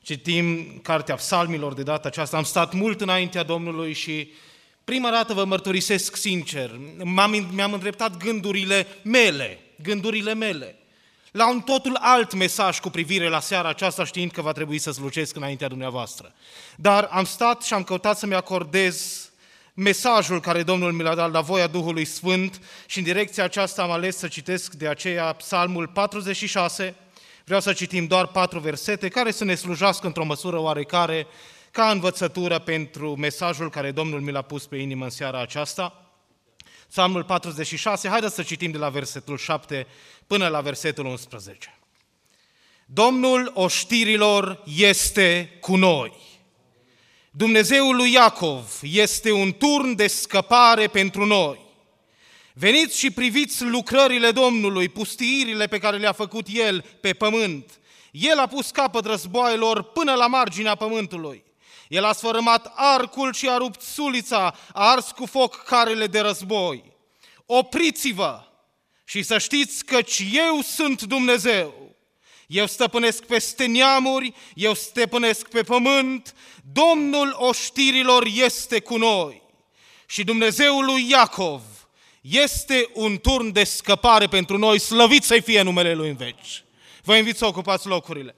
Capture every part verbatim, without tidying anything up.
Citim Cartea Psalmilor de data aceasta. Am stat mult înaintea Domnului și prima dată vă mărturisesc sincer, m-am, mi-am îndreptat gândurile mele, gândurile mele, la un totul alt mesaj cu privire la seara aceasta, știind că va trebui să slujesc înaintea dumneavoastră. Dar am stat și am căutat să-mi acordez mesajul care Domnul mi l-a dat la voia Duhului Sfânt și în direcția aceasta am ales să citesc de aceea Psalmul patruzeci și șase. Vreau să citim doar patru versete care să ne slujească într-o măsură oarecare ca învățătură pentru mesajul care Domnul mi l-a pus pe inimă în seara aceasta. Psalmul patruzeci și șase, haideți să citim de la versetul șapte până la versetul unsprezece. Domnul oștirilor este cu noi. Dumnezeul lui Iacov este un turn de scăpare pentru noi. Veniți și priviți lucrările Domnului, pustiirile pe care le-a făcut El pe pământ. El a pus capăt războaielor până la marginea pământului. El a sfărâmat arcul și a rupt sulița, a ars cu foc carele de război. Opriți-vă și să știți căci eu sunt Dumnezeu. Eu stăpânesc peste neamuri, eu stăpânesc pe pământ, Domnul oștirilor este cu noi. Și Dumnezeul lui Iacov este un turn de scăpare pentru noi, slăvit să-i fie numele Lui în veci. Vă invit să ocupați locurile.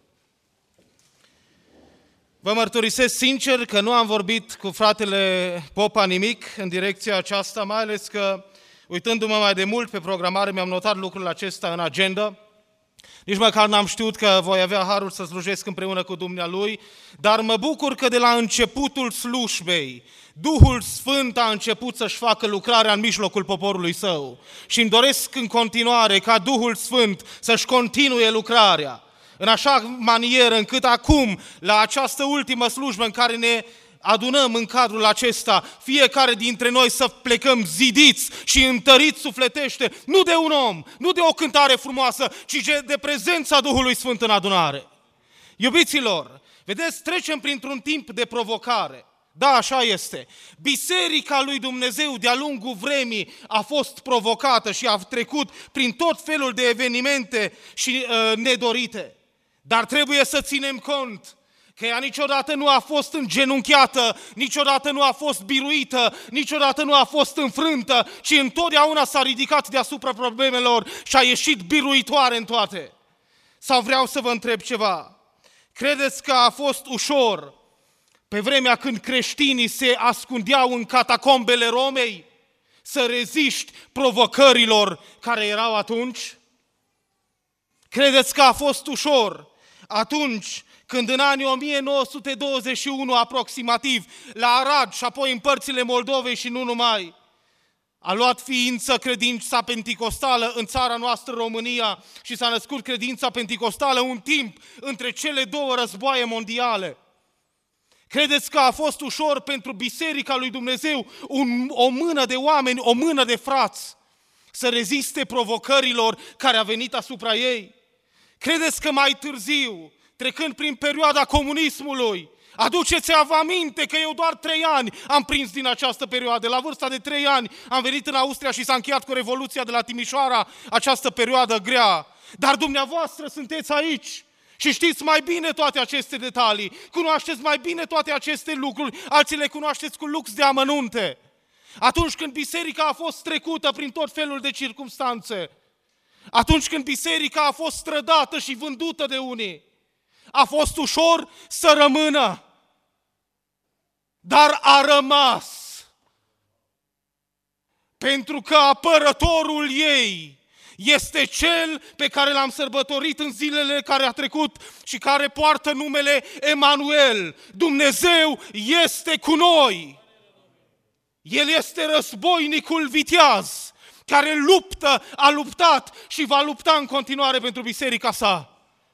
Vă mărturisesc sincer că nu am vorbit cu fratele Popa nimic în direcția aceasta, mai ales că, uitându-mă mai de mult pe programare, mi-am notat lucrul acesta în agenda. Nici măcar n-am știut că voi avea harul să slujesc împreună cu dumnealui, dar mă bucur că de la începutul slujbei, Duhul Sfânt a început să-și facă lucrarea în mijlocul poporului său și îmi doresc în continuare ca Duhul Sfânt să-și continue lucrarea în așa manieră încât acum, la această ultimă slujbă în care ne adunăm în cadrul acesta, fiecare dintre noi să plecăm zidiți și întăriți sufletește, nu de un om, nu de o cântare frumoasă, ci de prezența Duhului Sfânt în adunare. Iubiților, vedeți, trecem printr-un timp de provocare. Da, așa este. Biserica lui Dumnezeu de-a lungul vremii a fost provocată și a trecut prin tot felul de evenimente și uh, nedorite. Dar trebuie să ținem cont că ea niciodată nu a fost îngenunchiată, niciodată nu a fost biruită, niciodată nu a fost înfrântă, ci întotdeauna s-a ridicat deasupra problemelor și a ieșit biruitoare în toate. Sau vreau să vă întreb ceva. Credeți că a fost ușor pe vremea când creștinii se ascundeau în catacombele Romei să reziști provocărilor care erau atunci? Credeți că a fost ușor atunci când în anii o mie nouă sute douăzeci și unu aproximativ, la Arad și apoi în părțile Moldovei și nu numai, a luat ființă credința penticostală în țara noastră România și s-a născut credința penticostală un timp între cele două războaie mondiale? Credeți că a fost ușor pentru Biserica lui Dumnezeu, un, o mână de oameni, o mână de frați, să reziste provocărilor care a venit asupra ei? Credeți că mai târziu, trecând prin perioada comunismului, aduceți-vă aminte că eu doar trei ani am prins din această perioadă. La vârsta de trei ani am venit în Austria și s-a încheiat cu Revoluția de la Timișoara, această perioadă grea. Dar dumneavoastră sunteți aici și știți mai bine toate aceste detalii, cunoașteți mai bine toate aceste lucruri, alții le cunoașteți cu lux de amănunte. Atunci când biserica a fost trecută prin tot felul de circumstanțe, atunci când biserica a fost strădată și vândută de unii, a fost ușor să rămână, dar a rămas. Pentru că apărătorul ei este cel pe care l-am sărbătorit în zilele care a trecut și care poartă numele Emanuel. Dumnezeu este cu noi. El este războinicul viteaz care luptă, a luptat și va lupta în continuare pentru biserica sa.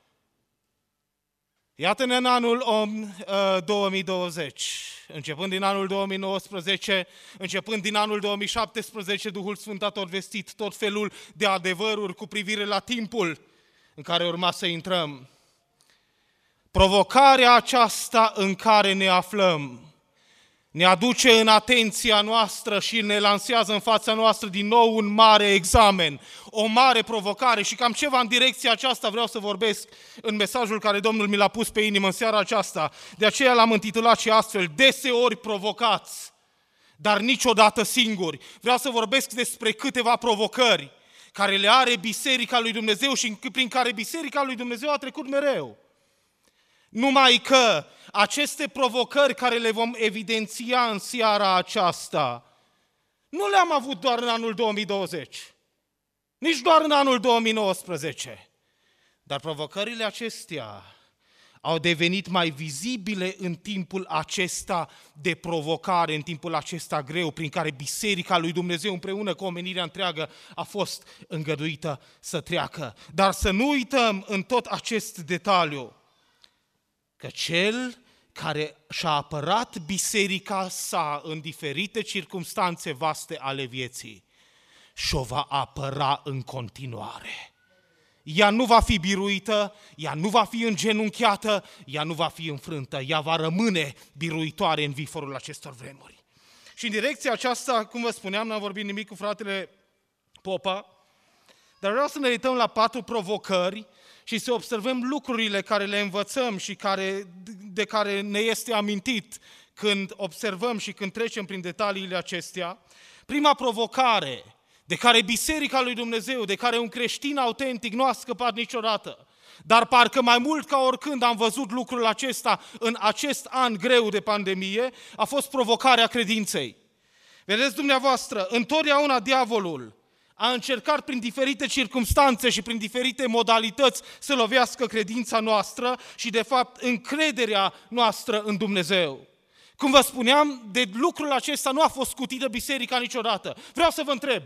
Iată-ne în anul două mii douăzeci, începând din anul două mii nouăsprezece, începând din anul două mii șaptesprezece, Duhul Sfânt a tot vestit tot felul de adevăruri cu privire la timpul în care urma să intrăm. Provocarea aceasta în care ne aflăm ne aduce în atenția noastră și ne lansează în fața noastră din nou un mare examen, o mare provocare și cam ceva în direcția aceasta vreau să vorbesc în mesajul care Domnul mi l-a pus pe inimă în seara aceasta. De aceea l-am intitulat și astfel, deseori provocați, dar niciodată singuri. Vreau să vorbesc despre câteva provocări care le are Biserica lui Dumnezeu și prin care Biserica lui Dumnezeu a trecut mereu. Numai că aceste provocări care le vom evidenția în seara aceasta, nu le-am avut doar în anul două mii douăzeci, nici doar în anul două mii nouăsprezece, dar provocările acestea au devenit mai vizibile în timpul acesta de provocare, în timpul acesta greu, prin care Biserica lui Dumnezeu împreună cu omenirea întreagă a fost îngăduită să treacă. Dar să nu uităm în tot acest detaliu că cel care și-a apărat biserica sa în diferite circumstanțe vaste ale vieții și-o va apăra în continuare. Ea nu va fi biruită, ea nu va fi îngenunchiată, ea nu va fi înfrântă, ea va rămâne biruitoare în viforul acestor vremuri. Și în direcția aceasta, cum vă spuneam, n-am vorbit nimic cu fratele Popa, dar vreau să ne uităm la patru provocări și să observăm lucrurile care le învățăm și care, de care ne este amintit când observăm și când trecem prin detaliile acestea. Prima provocare de care Biserica lui Dumnezeu, de care un creștin autentic nu a scăpat niciodată, dar parcă mai mult ca oricând am văzut lucrul acesta în acest an greu de pandemie, a fost provocarea credinței. Vedeți dumneavoastră, întotdeauna diavolul a încercat prin diferite circumstanțe și prin diferite modalități să lovească credința noastră și, de fapt, încrederea noastră în Dumnezeu. Cum vă spuneam, de lucrul acesta nu a fost scutită biserica niciodată. Vreau să vă întreb,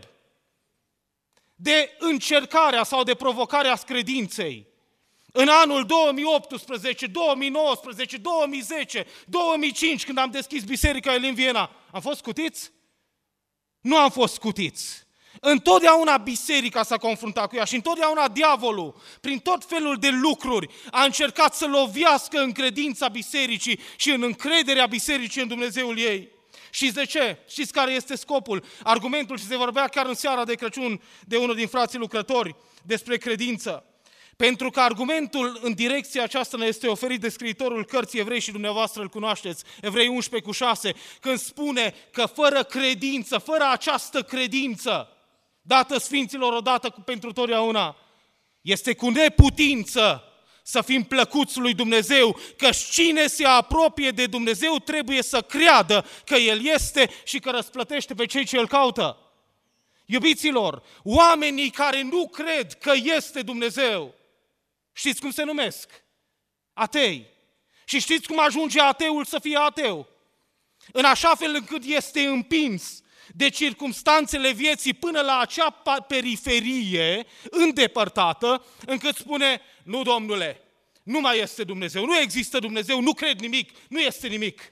de încercarea sau de provocarea credinței, în anul două mii optsprezece, două mii nouăsprezece, două mii zece, două mii cinci, când am deschis Biserica Elim Viena, am fost scutiți? Nu am fost scutiți. Întotdeauna biserica s-a confruntat cu ea și întotdeauna diavolul, prin tot felul de lucruri, a încercat să lovească în credința bisericii și în încrederea bisericii în Dumnezeul ei. Știți de ce? Știți care este scopul? Argumentul, și se vorbea chiar în seara de Crăciun de unul din frații lucrători despre credință. Pentru că argumentul în direcția aceasta ne este oferit de scriitorul cărții Evrei și dumneavoastră îl cunoașteți, Evrei unsprezece cu șase, când spune că fără credință, fără această credință, dată sfinților odată pentru totdeauna, este cu neputință să fim plăcuți lui Dumnezeu, că cine se apropie de Dumnezeu trebuie să creadă că El este și că răsplătește pe cei ce Îl caută. Iubiților, oamenii care nu cred că este Dumnezeu, știți cum se numesc? Atei. Și știți cum ajunge ateul să fie ateu? În așa fel încât este împins de circumstanțele vieții până la acea periferie îndepărtată, încât spune, nu, domnule, nu mai este Dumnezeu, nu există Dumnezeu, nu cred nimic, nu este nimic.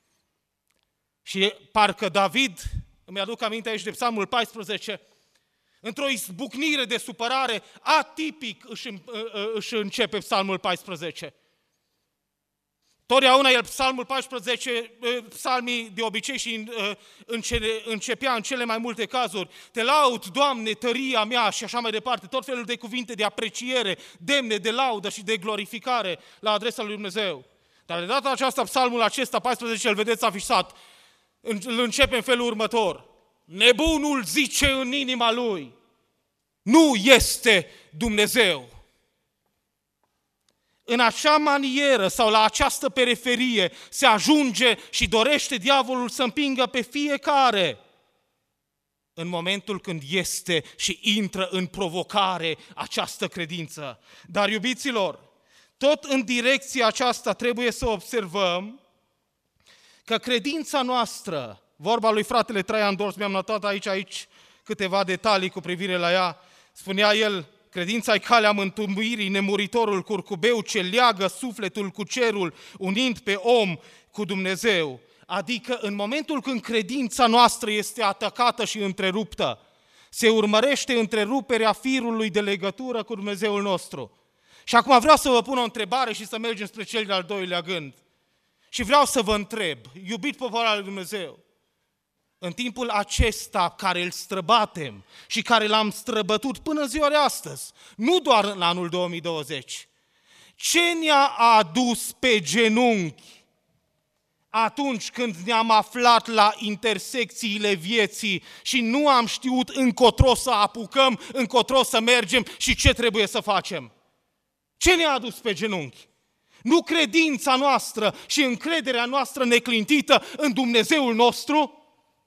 Și parcă David, îmi aduc aminte aici de Psalmul paisprezece, într-o izbucnire de supărare, atipic își, își începe Psalmul paisprezece. Totdeauna el, Psalmul paisprezece, psalmii de obicei și începea în cele mai multe cazuri, te laud, Doamne, tăria mea și așa mai departe, tot felul de cuvinte de apreciere, demne de laudă și de glorificare la adresa lui Dumnezeu. Dar de data aceasta, psalmul acesta, paisprezece, îl vedeți afișat, îl începe în felul următor. Nebunul zice în inima lui, nu este Dumnezeu. În acea manieră sau la această periferie se ajunge și dorește diavolul să împingă pe fiecare în momentul când este și intră în provocare această credință. Dar, iubiților, tot în direcția aceasta trebuie să observăm că credința noastră, vorba lui fratele Traian Dors, mi-am notat aici, aici câteva detalii cu privire la ea, spunea el, credința-i calea mântuirii, nemuritorul curcubeu ce leagă sufletul cu cerul, unind pe om cu Dumnezeu. Adică în momentul când credința noastră este atacată și întreruptă, se urmărește întreruperea firului de legătură cu Dumnezeul nostru. Și acum vreau să vă pun o întrebare și să mergem spre cel de-al doilea gând. Și vreau să vă întreb, iubit popor al lui Dumnezeu, în timpul acesta care îl străbatem și care l-am străbătut până în ziua de astăzi, nu doar în anul două mii douăzeci, ce ne-a adus pe genunchi atunci când ne-am aflat la intersecțiile vieții și nu am știut încotro să apucăm, încotro să mergem și ce trebuie să facem? Ce ne-a adus pe genunchi? Nu credința noastră și încrederea noastră neclintită în Dumnezeul nostru?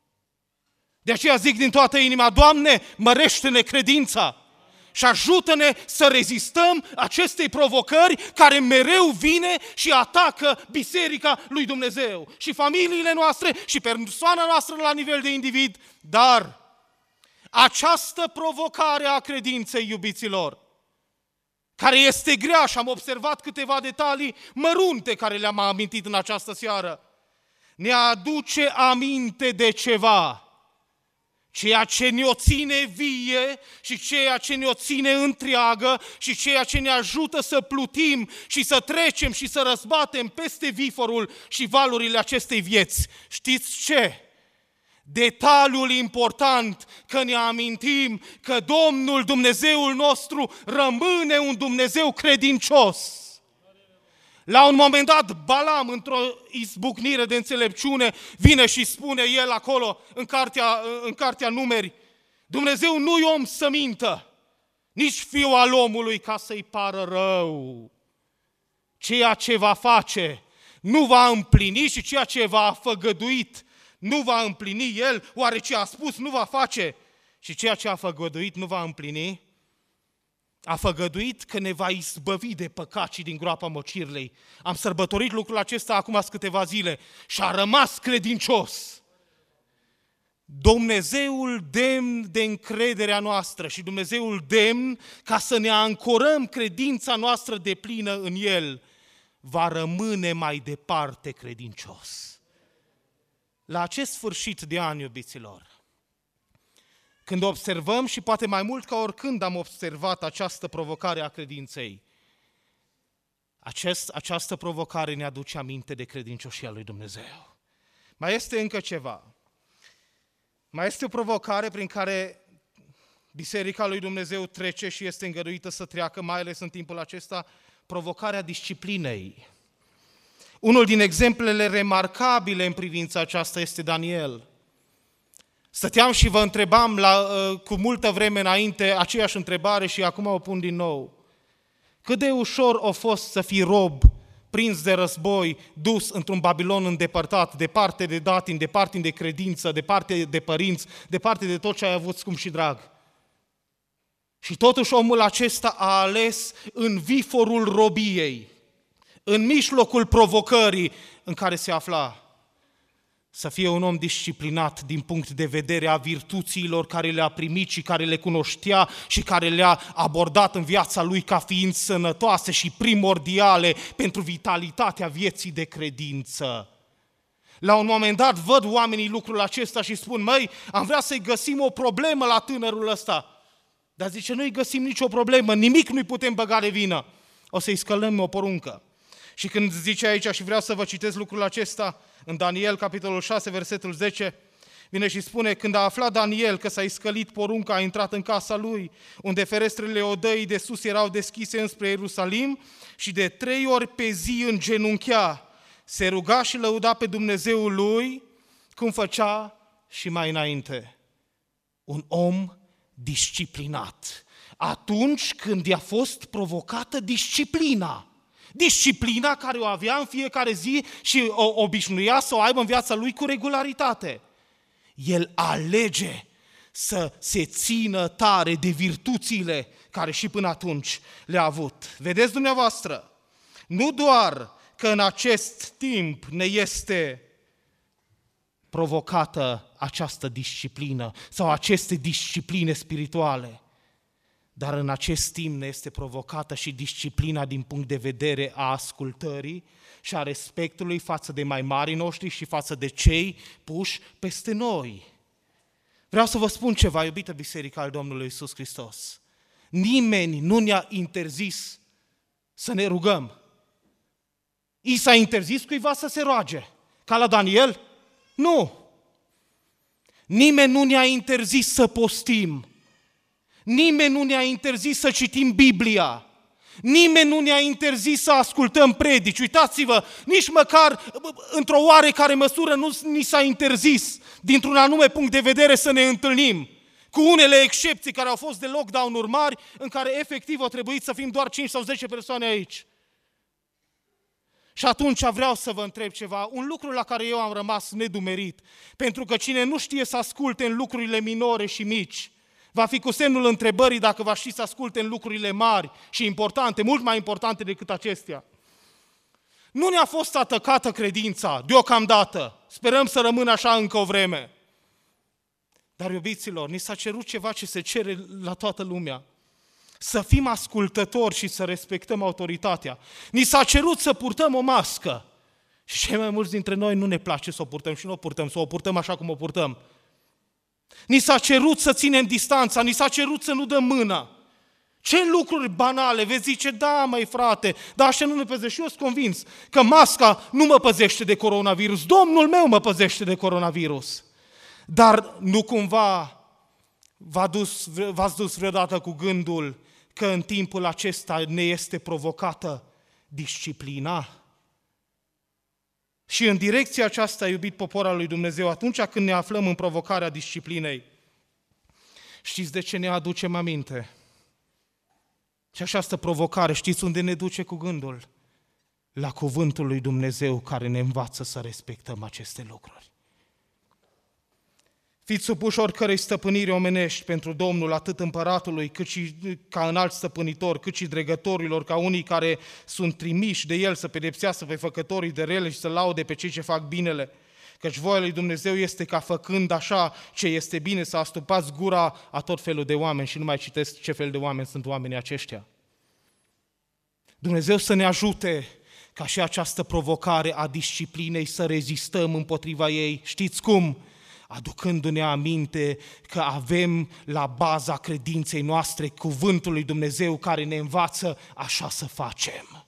De aceea zic din toată inima, Doamne, mărește-ne credința și ajută-ne să rezistăm acestei provocări care mereu vine și atacă biserica lui Dumnezeu și familiile noastre și persoana noastră la nivel de individ. Dar această provocare a credinței, iubiților, care este grea și am observat câteva detalii mărunte care le-am amintit în această seară, ne aduce aminte de ceva. Ceea ce ne-o ține vie și ceea ce ne-o ține întreagă și ceea ce ne ajută să plutim și să trecem și să răzbatem peste viforul și valurile acestei vieți. Știți ce? Detaliul important că ne amintim că Domnul Dumnezeul nostru rămâne un Dumnezeu credincios. La un moment dat, Balam, într-o izbucnire de înțelepciune, vine și spune el acolo, în cartea, în cartea Numeri, Dumnezeu nu-i om să mintă, nici fiul al omului ca să-i pară rău. Ceea ce va face nu va împlini și ceea ce va făgăduit nu va împlini el, oare ce a spus nu va face și ceea ce a făgăduit nu va împlini? A făgăduit că ne va izbăvi de păcacii din groapa mocirlei. Am sărbătorit lucrul acesta acum câteva zile și a rămas credincios. Dumnezeul demn de încrederea noastră și Dumnezeul demn ca să ne ancorăm credința noastră deplină în El, va rămâne mai departe credincios. La acest sfârșit de an, iubiților, când observăm și poate mai mult ca oricând am observat această provocare a credinței, acest, această provocare ne aduce aminte de credincioșia lui Dumnezeu. Mai este încă ceva. Mai este o provocare prin care Biserica lui Dumnezeu trece și este îngăduită să treacă, mai ales în timpul acesta, provocarea disciplinei. Unul din exemplele remarcabile în privința aceasta este Daniel. Stăteam și vă întrebam la, cu multă vreme înainte aceeași întrebare și acum o pun din nou. Cât de ușor a fost să fii rob, prins de război, dus într-un Babilon îndepărtat, departe de datin, departe de credință, departe de părinți, departe de tot ce ai avut scump și drag. Și totuși omul acesta a ales în viforul robiei, în mijlocul provocării în care se afla, să fie un om disciplinat din punct de vedere a virtuților care le-a primit și care le cunoștea și care le-a abordat în viața lui ca fiind sănătoase și primordiale pentru vitalitatea vieții de credință. La un moment dat văd oamenii lucrul acesta și spun, măi, am vrea să-i găsim o problemă la tânărul ăsta. Dar zice, nu-i găsim nicio problemă, nimic nu-i putem băga de vină. O să-i scălăm o poruncă. Și când zice aici, și vreau să vă citesc lucrul acesta, în Daniel, capitolul șase, versetul zece, vine și spune, când a aflat Daniel că s-a iscălit porunca, a intrat în casa lui, unde ferestrele odăii de sus erau deschise înspre Ierusalim și de trei ori pe zi îngenunchea, se ruga și lăuda pe Dumnezeul lui, cum făcea și mai înainte. Un om disciplinat. Atunci când i-a fost provocată disciplina, disciplina care o avea în fiecare zi și o obișnuia să o aibă în viața lui cu regularitate. El alege să se țină tare de virtuțile care și până atunci le-a avut. Vedeți dumneavoastră, nu doar că în acest timp ne este provocată această disciplină sau aceste discipline spirituale, dar în acest timp ne este provocată și disciplina din punct de vedere a ascultării și a respectului față de mai marii noștri și față de cei puși peste noi. Vreau să vă spun ceva, iubită Biserica al Domnului Iisus Hristos. Nimeni nu ne-a interzis să ne rugăm. I s-a interzis cuiva să se roage, ca la Daniel? Nu! Nimeni nu ne-a interzis să postim, nimeni nu ne-a interzis să citim Biblia, nimeni nu ne-a interzis să ascultăm predici. Uitați-vă, nici măcar într-o oarecare măsură nu ni s-a interzis, dintr-un anume punct de vedere, să ne întâlnim, cu unele excepții care au fost de lockdown-uri mari, în care efectiv au trebuit să fim doar cinci sau zece persoane aici. Și atunci vreau să vă întreb ceva, un lucru la care eu am rămas nedumerit, pentru că cine nu știe să asculte în lucrurile minore și mici, va fi cu semnul întrebării dacă va ști să asculte în lucrurile mari și importante, mult mai importante decât acestea. Nu ne-a fost atacată credința, deocamdată, sperăm să rămână așa încă o vreme. Dar, iubiților, ni s-a cerut ceva ce se cere la toată lumea. Să fim ascultători și să respectăm autoritatea. Ni s-a cerut să purtăm o mască. Și cei mai mulți dintre noi nu ne place să o purtăm și nu o purtăm, să o purtăm așa cum o purtăm. Ni s-a cerut să ținem distanța, ni s-a cerut să nu dăm mâna. Ce lucruri banale, vezi zice, da, măi frate, dar așa nu ne păzește. Și eu sunt convins că masca nu mă păzește de coronavirus, Domnul meu mă păzește de coronavirus. Dar nu cumva v-a dus, v-ați dus vreodată cu gândul că în timpul acesta ne este provocată disciplina? Și în direcția aceasta, iubit popor al lui Dumnezeu, atunci când ne aflăm în provocarea disciplinei, știți de ce ne aducem aminte? Și această provocare, știți unde ne duce cu gândul? La cuvântul lui Dumnezeu care ne învață să respectăm aceste lucruri. Fiți supuși oricărei stăpâniri omenești pentru Domnul, atât împăratului, cât și ca înalt stăpânitor, cât și dregătorilor, ca unii care sunt trimiși de El să pedepsească pe făcătorii de rele și să laude pe cei ce fac binele. Căci voia lui Dumnezeu este ca făcând așa ce este bine să astupați gura a tot felul de oameni și nu mai citesc ce fel de oameni sunt oamenii aceștia. Dumnezeu să ne ajute ca și această provocare a disciplinei să rezistăm împotriva ei. Știți cum? Aducându-ne aminte că avem la baza credinței noastre cuvântul lui Dumnezeu care ne învață așa să facem.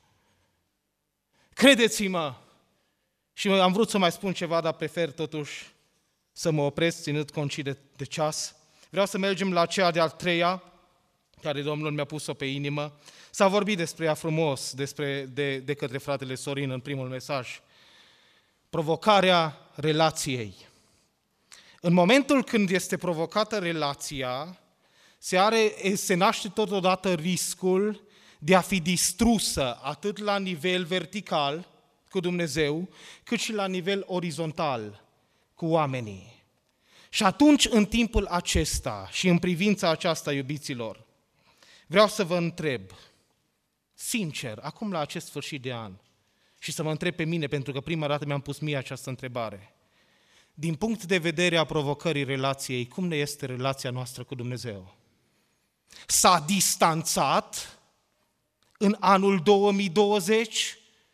Credeți-mă, și am vrut să mai spun ceva, dar prefer totuși să mă opresc, ținând cont de, de ceas. Vreau să mergem la cea de-a treia, care Domnul mi-a pus-o pe inimă. S-a vorbit despre ea frumos, despre, de, de către fratele Sorin în primul mesaj. Provocarea relației. În momentul când este provocată relația, se, are, se naște totodată riscul de a fi distrusă atât la nivel vertical cu Dumnezeu, cât și la nivel orizontal cu oamenii. Și atunci, în timpul acesta și în privința aceasta, iubiților, vreau să vă întreb, sincer, acum la acest sfârșit de an, și să mă întreb pe mine, pentru că prima dată mi-am pus mie această întrebare, din punct de vedere a provocării relației, cum ne este relația noastră cu Dumnezeu? S-a distanțat în anul două mii douăzeci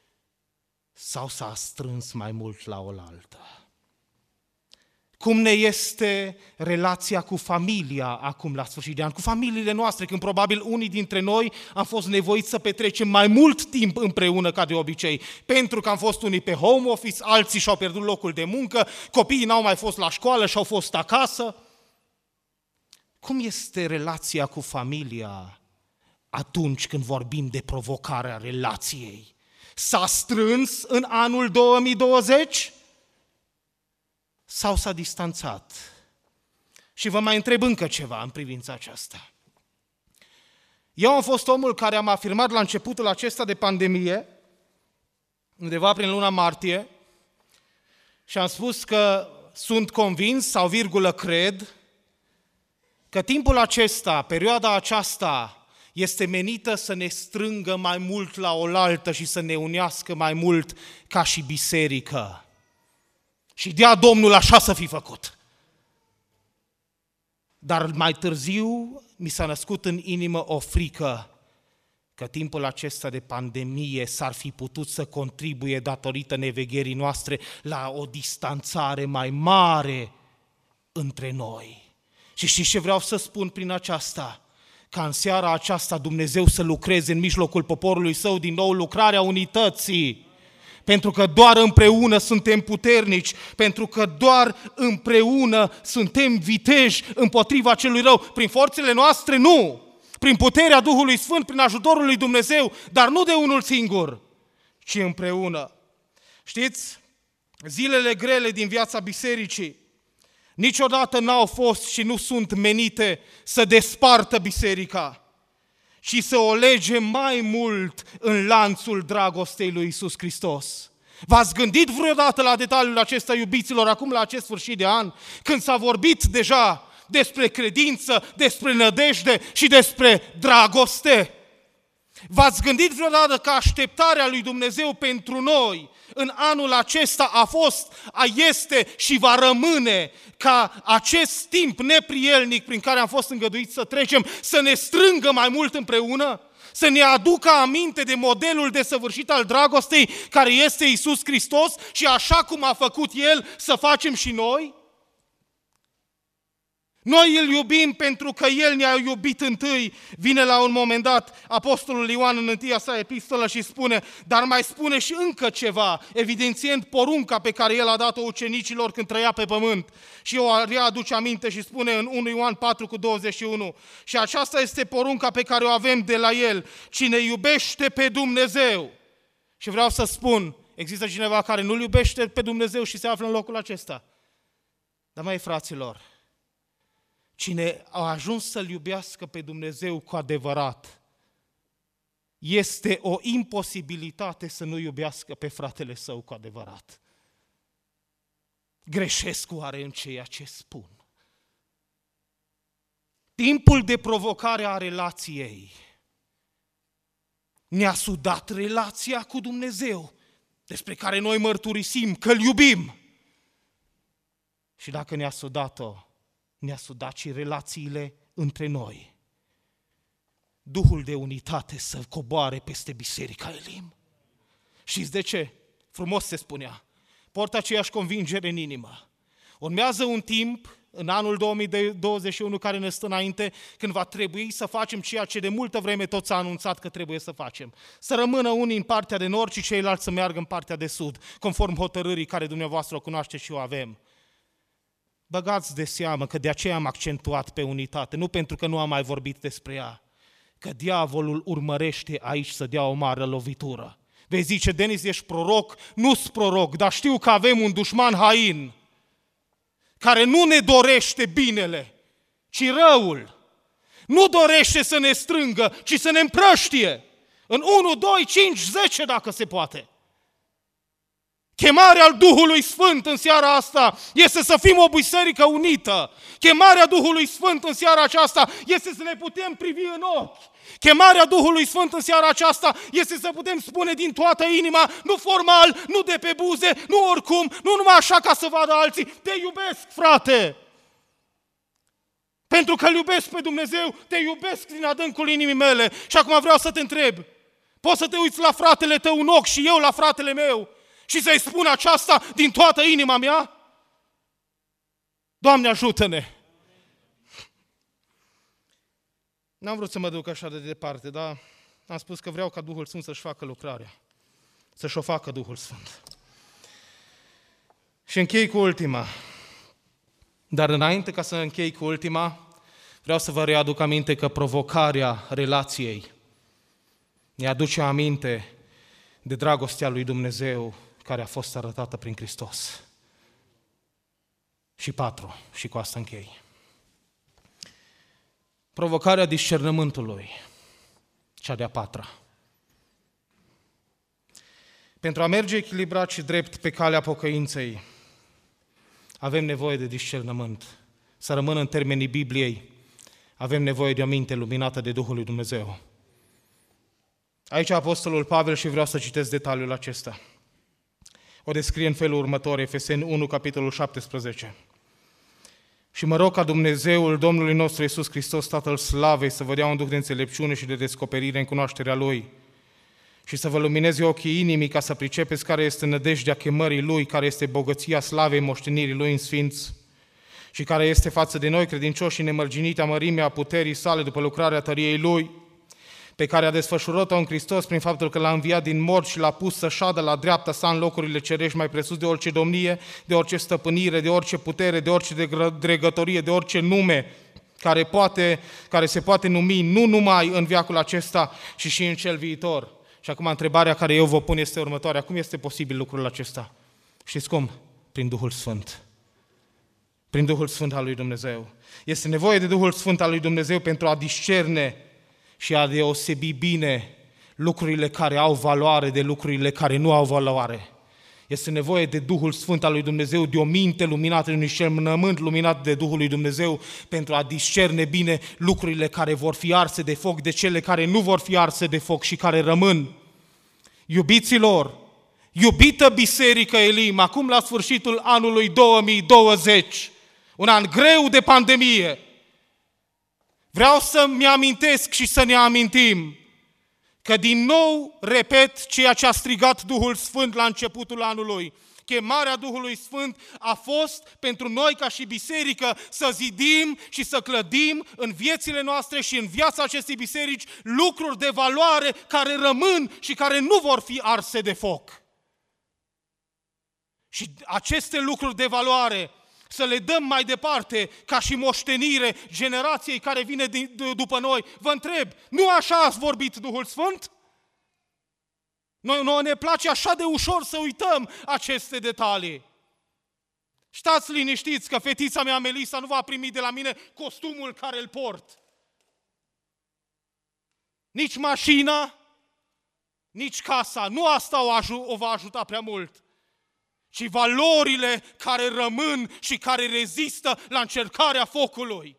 sau s-a strâns mai mult la oaltă? Cum ne este relația cu familia acum la sfârșit de an, cu familiile noastre, când probabil unii dintre noi am fost nevoiți să petrecem mai mult timp împreună ca de obicei, pentru că am fost unii pe home office, alții și-au pierdut locul de muncă, copiii n-au mai fost la școală și au fost acasă. Cum este relația cu familia atunci când vorbim de provocarea relației? S-a strâns în anul două mii douăzeci? Sau s-a distanțat? Și vă mai întreb încă ceva în privința aceasta. Eu am fost omul care am afirmat la începutul acesta de pandemie, undeva prin luna martie, și am spus că sunt convins, sau virgulă cred, că timpul acesta, perioada aceasta, este menită să ne strângă mai mult la oaltă și să ne unească mai mult ca și biserică. Și dea Domnul așa să fi făcut. Dar mai târziu mi s-a născut în inimă o frică că timpul acesta de pandemie s-ar fi putut să contribuie datorită nevegherii noastre la o distanțare mai mare între noi. Și știți ce vreau să spun prin aceasta? Ca în seara aceasta Dumnezeu să lucreze în mijlocul poporului Său din nou lucrarea unității. Pentru că doar împreună suntem puternici, pentru că doar împreună suntem viteji împotriva celui rău. Prin forțele noastre, nu. Prin puterea Duhului Sfânt, prin ajutorul lui Dumnezeu, dar nu de unul singur, ci împreună. Știți, zilele grele din viața bisericii niciodată n-au fost și nu sunt menite să despartă biserica și să o lege mai mult în lanțul dragostei lui Iisus Hristos. V-ați gândit vreodată la detaliul acesta, iubiților, acum la acest sfârșit de an, când s-a vorbit deja despre credință, despre nădejde și despre dragoste? V-ați gândit vreodată că așteptarea lui Dumnezeu pentru noi în anul acesta a fost, a este și va rămâne ca acest timp neprielnic prin care am fost îngăduiți să trecem, să ne strângă mai mult împreună, să ne aducă aminte de modelul desăvârșit al dragostei care este Iisus Hristos și așa cum a făcut El să facem și noi? Noi îl iubim pentru că El ne-a iubit întâi. Vine la un moment dat Apostolul Ioan în întâia sa epistolă și spune, dar mai spune și încă ceva, evidențiind porunca pe care El a dat-o ucenicilor când trăia pe pământ. Și o readuce aminte și spune în unu Ioan patru cu douăzeci și unu, și aceasta este porunca pe care o avem de la El, cine iubește pe Dumnezeu. Și vreau să spun, există cineva care nu-L iubește pe Dumnezeu și se află în locul acesta? Dar mai fraților, cine a ajuns să-L iubească pe Dumnezeu cu adevărat, este o imposibilitate să nu iubească pe fratele său cu adevărat. Greșesc oare în ceea ce spun? Timpul de provocare a relației ne-a sudat relația cu Dumnezeu, despre care noi mărturisim că-L iubim. Și dacă ne-a sudat-o, ne-a sudat și relațiile între noi. Duhul de unitate să coboare peste Biserica Elim. Știți de ce? Frumos se spunea. Port aceeași convingere în inimă. Urmează un timp, în anul două mii douăzeci și unu care ne stă înainte, când va trebui să facem ceea ce de multă vreme tot s-a anunțat că trebuie să facem. Să rămână unii în partea de nord și ceilalți să meargă în partea de sud, conform hotărârii care dumneavoastră o cunoaște și o avem. Băgați de seamă că de aceea am accentuat pe unitate, nu pentru că nu am mai vorbit despre ea, că diavolul urmărește aici să dea o mare lovitură. Vei zice, Denis, ești proroc? Nu-s proroc, dar știu că avem un dușman hain, care nu ne dorește binele, ci răul. Nu dorește să ne strângă, ci să ne împrăștie. În unu, doi, cinci, zece dacă se poate. Chemarea Duhului Sfânt în seara asta este să fim o biserică unită. Chemarea Duhului Sfânt în seara aceasta este să ne putem privi în ochi. Chemarea Duhului Sfânt în seara aceasta este să putem spune din toată inima, nu formal, nu de pe buze, nu oricum, nu numai așa ca să vadă alții, te iubesc, frate! Pentru că îl iubesc pe Dumnezeu, te iubesc din adâncul inimii mele. Și acum vreau să te întreb, poți să te uiți la fratele tău în ochi și eu la fratele meu și să-i spun aceasta din toată inima mea? Doamne, ajută-ne! N-am vrut să mă duc așa de departe, dar am spus că vreau ca Duhul Sfânt să-și facă lucrarea, să-și o facă Duhul Sfânt. Și închei cu ultima. Dar înainte ca să închei cu ultima, vreau să vă readuc aminte că provocarea relației ne aduce aminte de dragostea lui Dumnezeu care a fost arătată prin Hristos. Și patru, și cu asta închei. Provocarea discernământului, cea de-a patra. Pentru a merge echilibrat și drept pe calea pocăinței, avem nevoie de discernământ. Să rămână în termenii Bibliei, avem nevoie de o minte luminată de Duhul lui Dumnezeu. Aici Apostolul Pavel, și vreau să citesc detaliul acesta, o descrie în felul următor, Efeseni unu, capitolul șaptesprezece. Și mă rog ca Dumnezeul Domnului nostru Iisus Hristos, Tatăl Slavei, să vă dea un duh de înțelepciune și de descoperire în cunoașterea Lui și să vă lumineze ochii inimii ca să pricepeți care este nădejdea chemării Lui, care este bogăția slavei moștenirii Lui în sfinți și care este față de noi credincioși nemărginită mărimea puterii sale după lucrarea tăriei Lui, pe care a desfășurat-o în Hristos prin faptul că l-a înviat din morți și l-a pus să șadă la dreapta sa în locurile cerești mai presus de orice domnie, de orice stăpânire, de orice putere, de orice dregătorie, de orice nume care, poate, care se poate numi nu numai în veacul acesta, ci și în cel viitor. Și acum întrebarea care eu vă pun este următoarea: cum este posibil lucrul acesta? Știți cum? Prin Duhul Sfânt. Prin Duhul Sfânt al lui Dumnezeu. Este nevoie de Duhul Sfânt al lui Dumnezeu pentru a discerne și a deosebi bine lucrurile care au valoare de lucrurile care nu au valoare. Este nevoie de Duhul Sfânt al lui Dumnezeu, de o minte luminată, de un discernământ luminat de Duhul lui Dumnezeu pentru a discerne bine lucrurile care vor fi arse de foc de cele care nu vor fi arse de foc și care rămân. Iubiților, iubită Biserică Elim, acum la sfârșitul anului două mii douăzeci, un an greu de pandemie, vreau să-mi amintesc și să ne amintim că din nou repet ceea ce a strigat Duhul Sfânt la începutul anului. Chemarea Duhului Sfânt a fost pentru noi ca și biserică să zidim și să clădim în viețile noastre și în viața acestei biserici lucruri de valoare care rămân și care nu vor fi arse de foc. Și aceste lucruri de valoare să le dăm mai departe ca și moștenire generației care vine după noi. Vă întreb, nu așa a vorbit Duhul Sfânt? Noi, noi ne place așa de ușor să uităm aceste detalii. Stați liniștiți că fetița mea Melisa nu va primi de la mine costumul care îl port. Nici mașina, nici casa. Nu asta o, aj- o va ajuta prea mult, ci valorile care rămân și care rezistă la încercarea focului.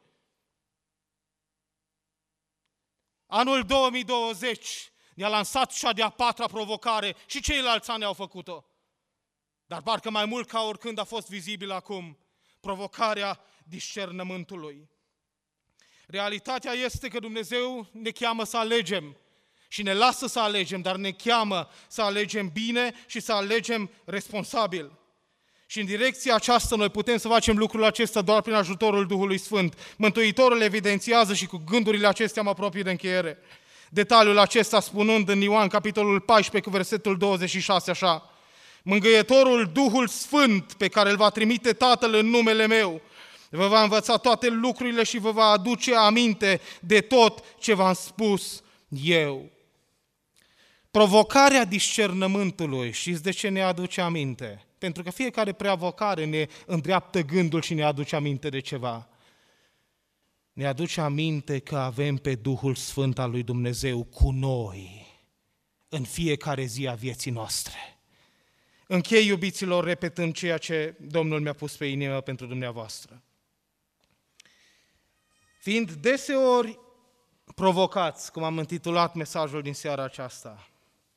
Anul două mii douăzeci ne-a lansat cea de-a patra provocare și ceilalți ani au făcut-o. Dar parcă mai mult ca oricând a fost vizibil acum provocarea discernământului. Realitatea este că Dumnezeu ne cheamă să alegem și ne lasă să alegem, dar ne cheamă să alegem bine și să alegem responsabil. Și în direcția aceasta noi putem să facem lucrul acesta doar prin ajutorul Duhului Sfânt. Mântuitorul evidențiază și cu gândurile acestea mă apropii de încheiere detaliul acesta spunând în Ioan capitolul paisprezece cu versetul douăzeci și șase așa: Mângâietorul Duhul Sfânt pe care îl va trimite Tatăl în numele meu vă va învăța toate lucrurile și vă va aduce aminte de tot ce v-am spus eu. Provocarea discernământului, știți de ce ne aduce aminte? Pentru că fiecare provocare ne îndreaptă gândul și ne aduce aminte de ceva. Ne aduce aminte că avem pe Duhul Sfânt al lui Dumnezeu cu noi în fiecare zi a vieții noastre. Închei, iubiților, repetând ceea ce Domnul mi-a pus pe inimă pentru dumneavoastră. Fiind deseori provocați, cum am intitulat mesajul din seara aceasta,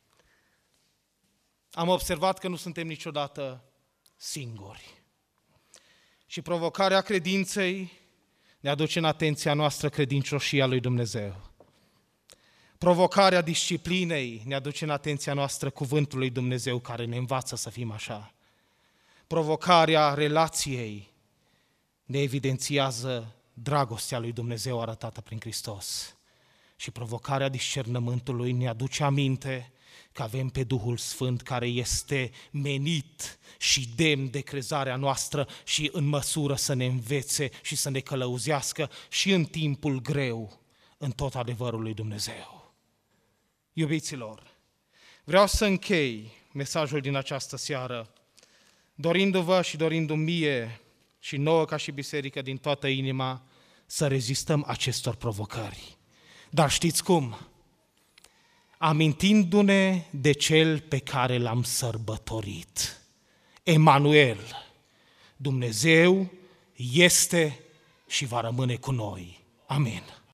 am observat că nu suntem niciodată singuri. Și provocarea credinței ne aduce în atenția noastră credincioșia lui Dumnezeu. Provocarea disciplinei ne aduce în atenția noastră cuvântul lui Dumnezeu care ne învață să fim așa. Provocarea relației ne evidențiază dragostea lui Dumnezeu arătată prin Hristos. Și provocarea discernământului ne aduce aminte că avem pe Duhul Sfânt care este menit și demn de crezarea noastră și în măsură să ne învețe și să ne călăuzească și în timpul greu, în tot adevărul lui Dumnezeu. Iubiților, vreau să închei mesajul din această seară, dorindu-vă și dorindu-mi mie și nouă ca și biserică din toată inima să rezistăm acestor provocări. Dar știți cum? Amintindu-ne de Cel pe care l-am sărbătorit. Emanuel, Dumnezeu este și va rămâne cu noi. Amin.